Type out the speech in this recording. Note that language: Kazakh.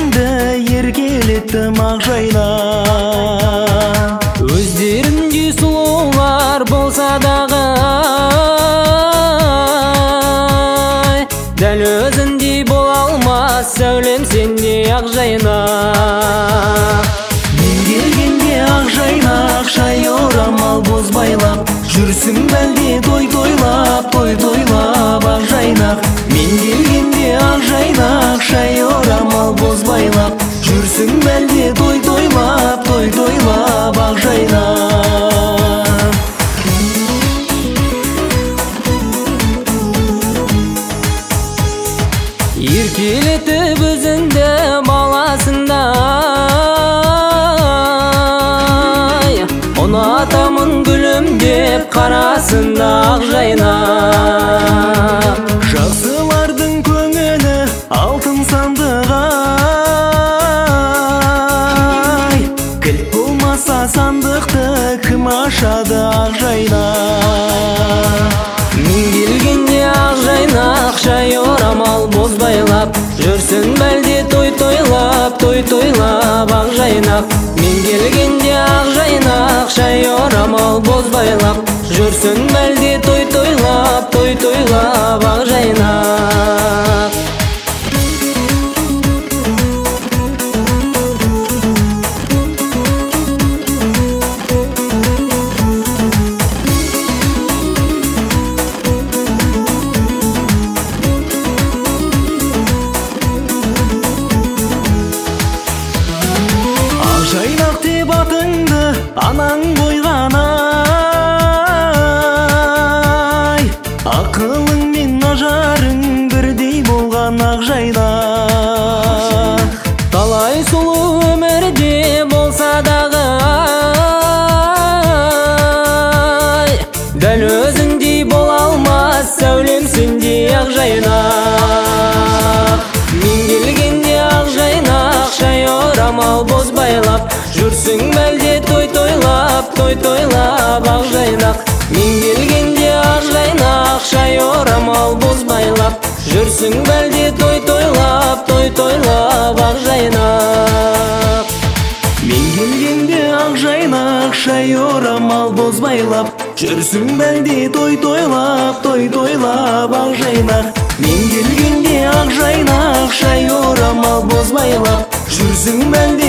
өзіңді еркелеттім ақ жайнақ. Өздеріндей сұлулар болса дағы, дәл өзіндей бола алмас сәулем сендей ақ жайнақ. Мен келгенде ақ жайнақ, шай орамал боз байлап, жүрсің бәлде той тойлап, той тойлап ақ жайнақ. Мен келгенде ақ жайнақ, шай орамал боз байлап, жүрсің бәлде той тойлап, той тойлап ақ жайнақ. Еркелетіп өзіңді баласындай, ұнатамын гүлім деп қарасында ақ жайнақ. Жақсылардың көңілі алтын сандық-ай, кілт болмаса сандықты кім ашады ақ жайнақ. Мен келгенде ақ жайнақ, шай орамал боз байлап, жүрсің бәлде той тойлап, той тойлап ақ жайнақ. Мен келгенде ақ жайнақ, шай орамал боз байлап, жүрсің бәлде той тойлап, той тойлап ақ жайнақ. Жайнақ деп атыңды анаң қойған-ай, ақылың мен ажарың бірдей болған ақ жайнақ. Талай сұлу өмірде болса дағы, дәл өзіңдей бола алмас сәулем сендей ақ жайнақ. Мен келгенде ақ жайнақ, шай орамал боз байлап, жүрсің бәлде той тойлап, той тойлап ақ жайнақ. Мен келгенде ақ жайнақ, шай орамал боз байлап, жүрсің бәлде той тойлап, той тойлап ақ жайнақ. Мен келгенде ақ жайнақ, шай орамал боз байлап, жүрсің бәлде той тойлап, той тойлап ақ жайнақ. Мен келгенде ақ жайнақ, шай орамал боз байлап, жүрсің бәлде